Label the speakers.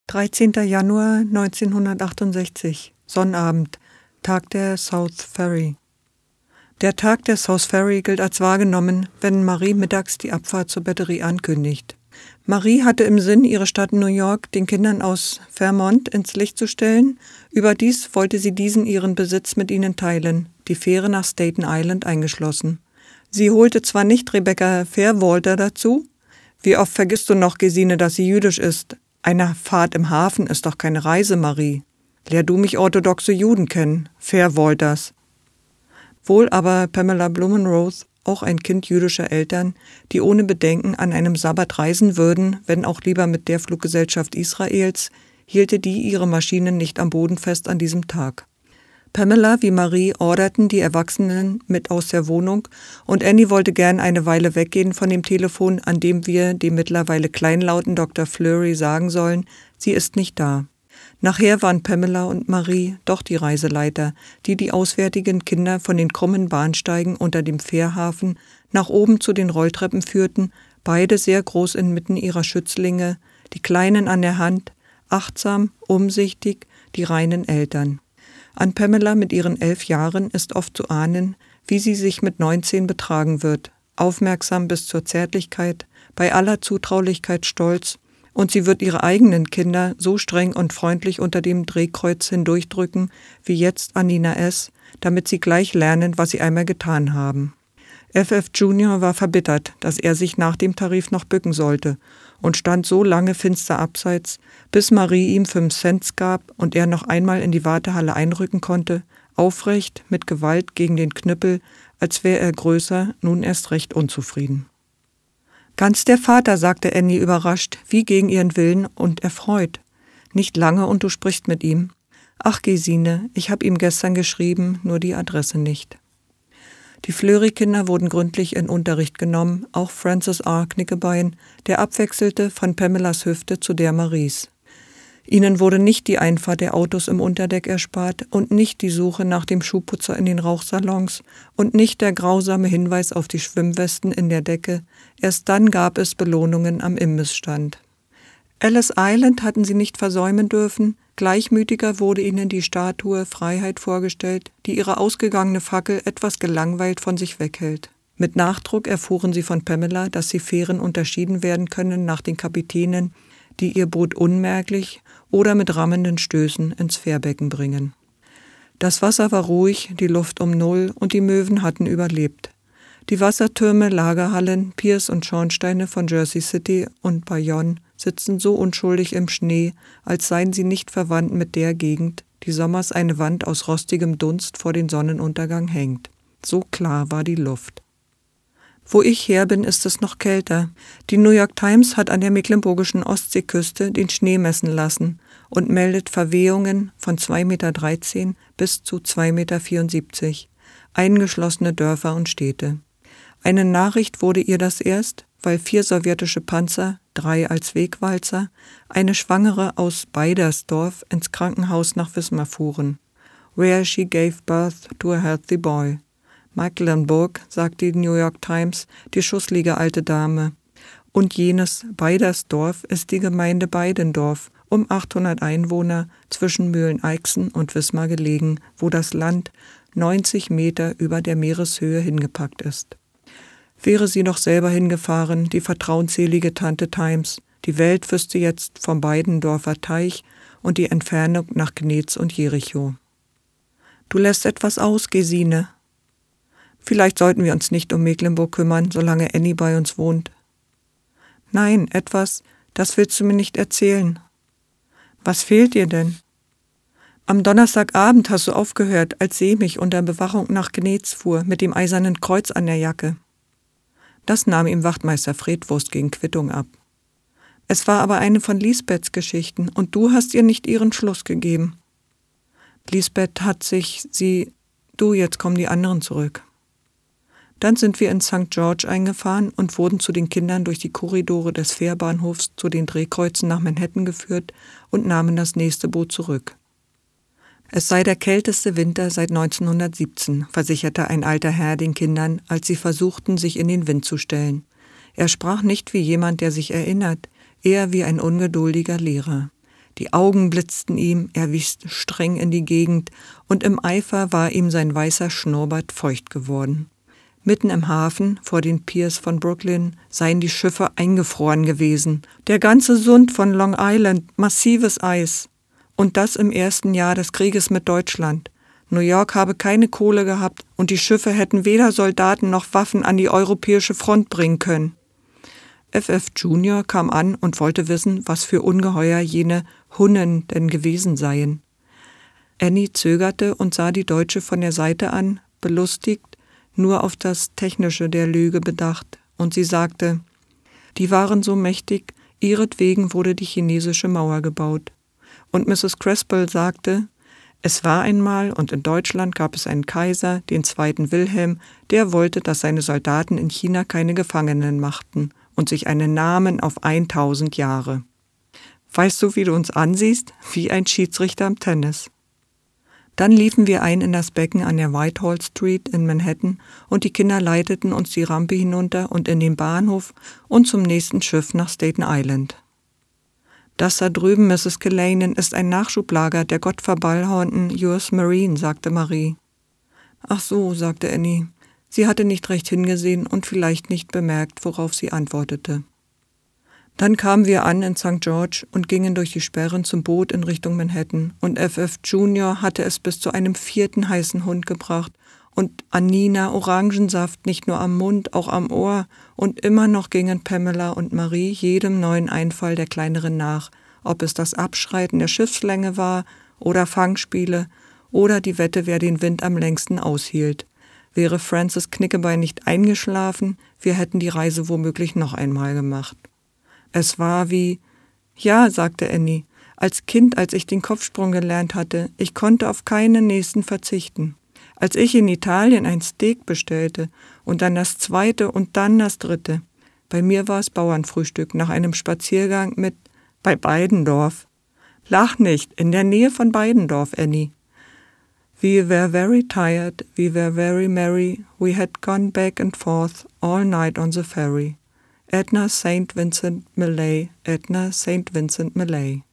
Speaker 1: 13. Januar 1968, Sonnabend, Tag der South Ferry. Der Tag der South Ferry gilt als wahrgenommen, wenn Marie mittags die Abfahrt zur Batterie ankündigt. Marie hatte im Sinn, ihre Stadt New York den Kindern aus Vermont ins Licht zu stellen. Überdies wollte sie diesen ihren Besitz mit ihnen teilen, die Fähre nach Staten Island eingeschlossen. Sie holte zwar nicht Rebecca Fairwalter dazu. Wie oft vergisst du noch, Gesine, dass sie jüdisch ist? Eine Fahrt im Hafen ist doch keine Reise, Marie. Lehr du mich orthodoxe Juden kennen, Fairwalters. Wohl aber Pamela Blumenroth, auch ein Kind jüdischer Eltern, die ohne Bedenken an einem Sabbat reisen würden, wenn auch lieber mit der Fluggesellschaft Israels, hielte die ihre Maschinen nicht am Boden fest an diesem Tag. Pamela wie Marie orderten die Erwachsenen mit aus der Wohnung und Annie wollte gern eine Weile weggehen von dem Telefon, an dem wir dem mittlerweile kleinlauten Dr. Fleury sagen sollen, sie ist nicht da. Nachher waren Pamela und Marie doch die Reiseleiter, die die auswärtigen Kinder von den krummen Bahnsteigen unter dem Fährhafen nach oben zu den Rolltreppen führten, beide sehr groß inmitten ihrer Schützlinge, die Kleinen an der Hand, achtsam, umsichtig, die reinen Eltern. An Pamela mit ihren 11 Jahren ist oft zu ahnen, wie sie sich mit 19 betragen wird, aufmerksam bis zur Zärtlichkeit, bei aller Zutraulichkeit stolz, und sie wird ihre eigenen Kinder so streng und freundlich unter dem Drehkreuz hindurchdrücken, wie jetzt an Nina S., damit sie gleich lernen, was sie einmal getan haben. FF Junior war verbittert, dass er sich nach dem Tarif noch bücken sollte und stand so lange finster abseits, bis Marie ihm 5 Cent gab und er noch einmal in die Wartehalle einrücken konnte, aufrecht, mit Gewalt gegen den Knüppel, als wäre er größer, nun erst recht unzufrieden. »Ganz der Vater«, sagte Annie überrascht, wie gegen ihren Willen und erfreut. »Nicht lange und du sprichst mit ihm?« »Ach, Gesine, ich habe ihm gestern geschrieben, nur die Adresse nicht.« Die Fleury-Kinder wurden gründlich in Unterricht genommen, auch Francis R. Knickebein, der abwechselte von Pamelas Hüfte zu der Maries. Ihnen wurde nicht die Einfahrt der Autos im Unterdeck erspart und nicht die Suche nach dem Schuhputzer in den Rauchsalons und nicht der grausame Hinweis auf die Schwimmwesten in der Decke. Erst dann gab es Belohnungen am Imbissstand. Ellis Island hatten sie nicht versäumen dürfen. Gleichmütiger wurde ihnen die Statue Freiheit vorgestellt, die ihre ausgegangene Fackel etwas gelangweilt von sich weghält. Mit Nachdruck erfuhren sie von Pamela, dass die Fähren unterschieden werden können nach den Kapitänen, die ihr Boot unmerklich oder mit rammenden Stößen ins Fährbecken bringen. Das Wasser war ruhig, die Luft um Null und die Möwen hatten überlebt. Die Wassertürme, Lagerhallen, Piers und Schornsteine von Jersey City und Bayonne sitzen so unschuldig im Schnee, als seien sie nicht verwandt mit der Gegend, die sommers eine Wand aus rostigem Dunst vor den Sonnenuntergang hängt. So klar war die Luft. Wo ich her bin, ist es noch kälter. Die New York Times hat an der mecklenburgischen Ostseeküste den Schnee messen lassen und meldet Verwehungen von 2,13 Meter bis zu 2,74 Meter, eingeschlossene Dörfer und Städte. Eine Nachricht wurde ihr das erst, weil 4 sowjetische Panzer, 3 als Wegwalzer, eine Schwangere aus Beidersdorf ins Krankenhaus nach Wismar fuhren. Where she gave birth to a healthy boy. Mecklenburg, sagt die New York Times, die schusslige alte Dame. Und jenes Beidersdorf ist die Gemeinde Beidendorf, um 800 Einwohner, zwischen Mühlen-Eichsen und Wismar gelegen, wo das Land 90 Meter über der Meereshöhe hingepackt ist. Wäre sie noch selber hingefahren, die vertrauensselige Tante Times, die Welt wüsste jetzt vom Beidendorfer Teich und die Entfernung nach Gnetz und Jericho. »Du lässt etwas aus, Gesine.« »Vielleicht sollten wir uns nicht um Mecklenburg kümmern, solange Annie bei uns wohnt.« »Nein, etwas, das willst du mir nicht erzählen.« »Was fehlt dir denn?« »Am Donnerstagabend hast du aufgehört, als Semich unter Bewachung nach Gnetz fuhr, mit dem Eisernen Kreuz an der Jacke.« Das nahm ihm Wachtmeister Fredwurst gegen Quittung ab. »Es war aber eine von Lisbeths Geschichten, und du hast ihr nicht ihren Schluss gegeben.« »Lisbeth hat sich, jetzt kommen die anderen zurück.« Dann sind wir in St. George eingefahren und wurden zu den Kindern durch die Korridore des Fährbahnhofs zu den Drehkreuzen nach Manhattan geführt und nahmen das nächste Boot zurück. Es sei der kälteste Winter seit 1917, versicherte ein alter Herr den Kindern, als sie versuchten, sich in den Wind zu stellen. Er sprach nicht wie jemand, der sich erinnert, eher wie ein ungeduldiger Lehrer. Die Augen blitzten ihm, er wies streng in die Gegend, und im Eifer war ihm sein weißer Schnurrbart feucht geworden. Mitten im Hafen, vor den Piers von Brooklyn, seien die Schiffe eingefroren gewesen. Der ganze Sund von Long Island, massives Eis. Und das im ersten Jahr des Krieges mit Deutschland. New York habe keine Kohle gehabt und die Schiffe hätten weder Soldaten noch Waffen an die europäische Front bringen können. F.F. Junior kam an und wollte wissen, was für Ungeheuer jene Hunnen denn gewesen seien. Annie zögerte und sah die Deutsche von der Seite an, belustigt, nur auf das Technische der Lüge bedacht, und sie sagte, die waren so mächtig, ihretwegen wurde die chinesische Mauer gebaut. Und Mrs. Creswell sagte, es war einmal und in Deutschland gab es einen Kaiser, den 2. Wilhelm, der wollte, dass seine Soldaten in China keine Gefangenen machten und sich einen Namen auf 1000 Jahre. Weißt du, wie du uns ansiehst? Wie ein Schiedsrichter am Tennis. Dann liefen wir ein in das Becken an der Whitehall Street in Manhattan und die Kinder leiteten uns die Rampe hinunter und in den Bahnhof und zum nächsten Schiff nach Staten Island. Das da drüben, Mrs. Kelanen, ist ein Nachschublager der gottverballhornten US Marine, sagte Marie. Ach so, sagte Annie. Sie hatte nicht recht hingesehen und vielleicht nicht bemerkt, worauf sie antwortete. Dann kamen wir an in St. George und gingen durch die Sperren zum Boot in Richtung Manhattan und F.F. Junior hatte es bis zu einem 4. heißen Hund gebracht und Anina Orangensaft nicht nur am Mund, auch am Ohr und immer noch gingen Pamela und Marie jedem neuen Einfall der Kleineren nach, ob es das Abschreiten der Schiffslänge war oder Fangspiele oder die Wette, wer den Wind am längsten aushielt. Wäre Francis Knickebein nicht eingeschlafen, wir hätten die Reise womöglich noch einmal gemacht. Es war wie, ja, sagte Annie, als Kind, als ich den Kopfsprung gelernt hatte, ich konnte auf keinen nächsten verzichten. Als ich in Italien ein Steak bestellte und dann das 2. und dann das 3. Bei mir war es Bauernfrühstück nach einem Spaziergang bei Beidendorf. Lach nicht, in der Nähe von Beidendorf, Annie. We were very tired, we were very merry, we had gone back and forth all night on the ferry. Edna St. Vincent Millay, Edna St. Vincent Millay.